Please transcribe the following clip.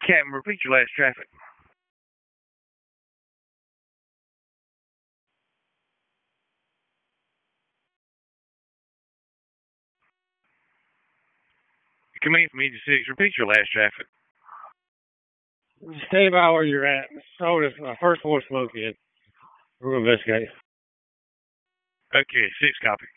Captain, repeat your last traffic. Command from Aegis 6, repeat your last traffic. Stay about where you're at. So this my first floor smoke in. We're gonna investigate. Okay, 6 copy.